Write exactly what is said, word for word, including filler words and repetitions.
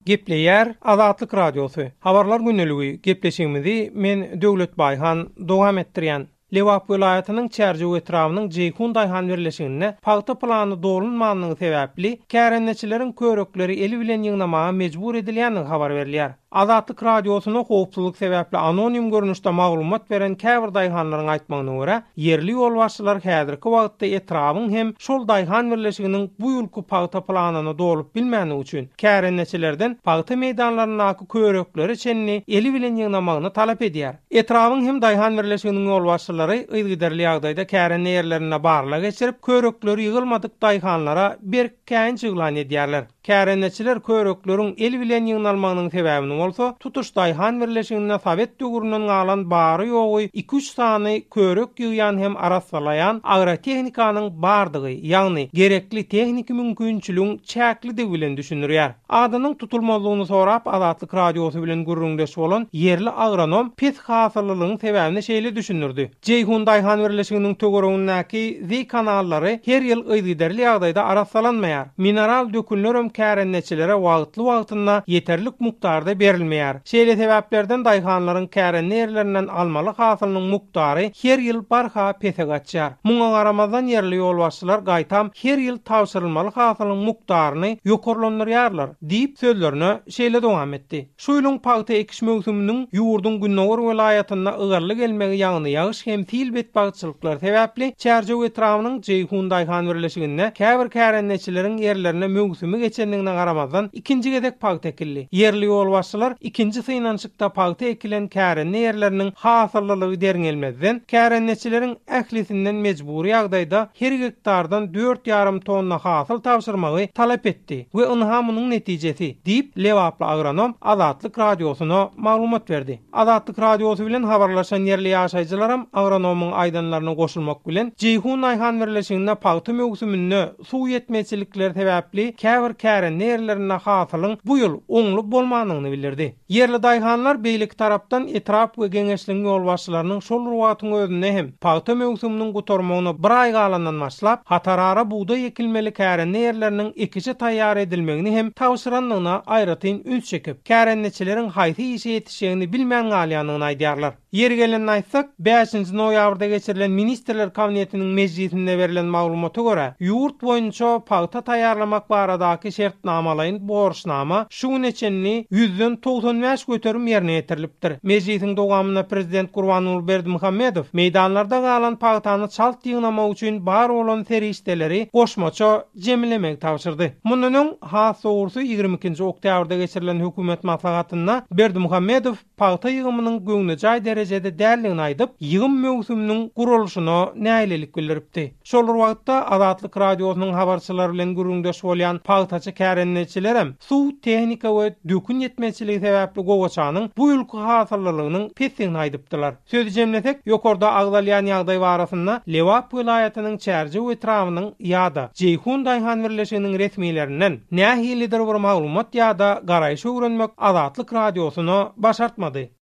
Gepleýär Azatlyk Radiosu. Habarlar günneligi gepleşigimizi men Döwlet Bayhan dowam etdirýän. Lewap vilayatynyň Çärjek etrawynyň Jeyhun daýhan berleşigine paýta plany dolunmanlygy sebäpli kärenneçileriň körekleri eli bilen ýygnamaga mejbur edilýänligi habar berilýär. Azatlyk Radiosyna howpsuzlyk sebäpli anonim görnüşde maglumat beren käbir daýhanlaryň aýtmagyna görä, yerli ýol başçylary häzirki wagtda etrawyň hem şol daýhan berleşiginiň bu ýylky paýta planyny dolup bilmäni üçin kärenneçilerden paýta meýdanlarynyň körekleri çenni eli bilen ýygnamagyny talap edýär. Etrawyň hem daýhan berleşiginiň ýol başçylary ýygydarly ýagdaýda kärenne ýerlerine barla geçirip körekleri ýygylmadyk daýhanlara bir kän çyglan edýärler. Kärenneçiler körekleriň el bilen ýygnalmagynyň sebäbini bolsa, tutuş daýhan berleşigine Sowet döwründen galan bary ýogy iki üç sany körek ýygýan hem arassalayan agrotehnikanyň bardygy, ýagny gerekli tehnik mümkinçiligiň çäkli bilen düşünürýär. Adynyň tutulmalygyny sorap Azatlyk Radiosy bilen gurrundeş bolan yerli agronom pes hasyrlylygyň sebäbini şeýle düşünürdi. Jeyhun daýhan berleşiginiň tögeregindäki zi kanallary her ýyl ýygydarly ýagdaýda arassalanmaýar. Mineral dökünler kärenneçilere wagtly wagtynda yeterlik mukdarda berilmeýär. Şeýle sebäplerden daýhanlaryň kärenne ýerlerinden almaly hasylynyň muktary her ýyl barha pese gatjar. Muňa garamazdan yerli ýol başçylar gaýtam her ýyl tawşyrylmaly hasylynyň mukdaryny ýokarlandyrýarlar diýip sözlerini şeýle dowam etdi. Şu ýylyň paýta ekiş mövsüminiň ýurdun Günnowar vilayatynda ygyrly gelmegi ýagny ýagyş hem tilbet bagçylyklar sebäpli Çärjek etrawynyň Jeyhun daýhan berleşiginde käbir kärenneçileriň ýerlerine mövsümi geçendigine garamazdan ikinji gedek paýta ekildi. Yerli ýol başçylar ikinji synansykda paýta ekilen kärenne ýerleriniň hasyrlylygy derňelmezden kärenneçileriň ählisinden mejburi ýagdaýda her hektardan dört ýarym tonna hasyl tawşyrmagy talap etdi we ynhamynyň netijesi diýip Lewaply agronom Azatlyk Radiosyna maglumat berdi. Azatlyk Radiosy bilen habarlaşan yerli ýaşaýjylaram agronomyň aýdanlaryna goşulmak bilen Jeyhun daýhan berleşigine paýta mövsüminde suw ýetmeçilikler sebäpli käbir kärenne ýerlerine hasylyň bu ýyl oňly bolmanyny bildirdi. Yerli daýhanlar beýlik tarapdan etrap we geňeşliň ýol başçylarynyň şol ruwatyň özüne hem paýta mövsüminiň gutarmagyny bir aý galandan başlap hatarara buğday ekilmeli kärenne ýerleriniň ekişi taýýar edilmegini hem tawşyranlygyna aýratyn üns çekip kärenneçileriň haýsy işe ýetişýäni bilmän galýanyny aýdýarlar. Ýeri gelen aýtsak, beşinji noýabrda geçirilen Ministrler Kabinetiniň mejlisinde berilen maglumata görä, ýurt boýunça paýta taýýarlamak baradaky şertnamalaryň borçnama şu neçenli yüzden doksan beş göterim ýerine ýetirilipdir. Mejlisiň dowamyna prezident Gurbanuly Berdimuhammedow meýdanlarda galan paýtany çalt ýygnamak üçin bar bolan ferişdeleri goşmaça jemlemek tawşyrdy. Munun has sowursu ýygrimi ikinji oktýabrda geçirilen hökümet maslahatynda Berdimuhammedow paýta ýygymynyň göňüne jaý derejede därligini aýdyp, ýygym mövsüminiň gurulşyna näýlelik bildiripdi. Şol wagtda Azatlyk Radiosynyň habarçylary bilen gurrundeş bolýan paýtaçy kärenneçilerem suw tehnika we dökün ýetmeçiligi sebäpli gowaçanyň bu ýylky hasyrlylygynyň pesini aýdypdylar. Sözi jemlesek, ýokarda agdalýan ýagdaý barasynda Lewap vilayatynyň Çärjek etrawynyň ýa-da Jeyhun daýhan berleşiginiň resmiýlerinden nähilidir bir maglumat ýa-da garaýşy öwrenmek Azatlyk Radiosyna başartmady.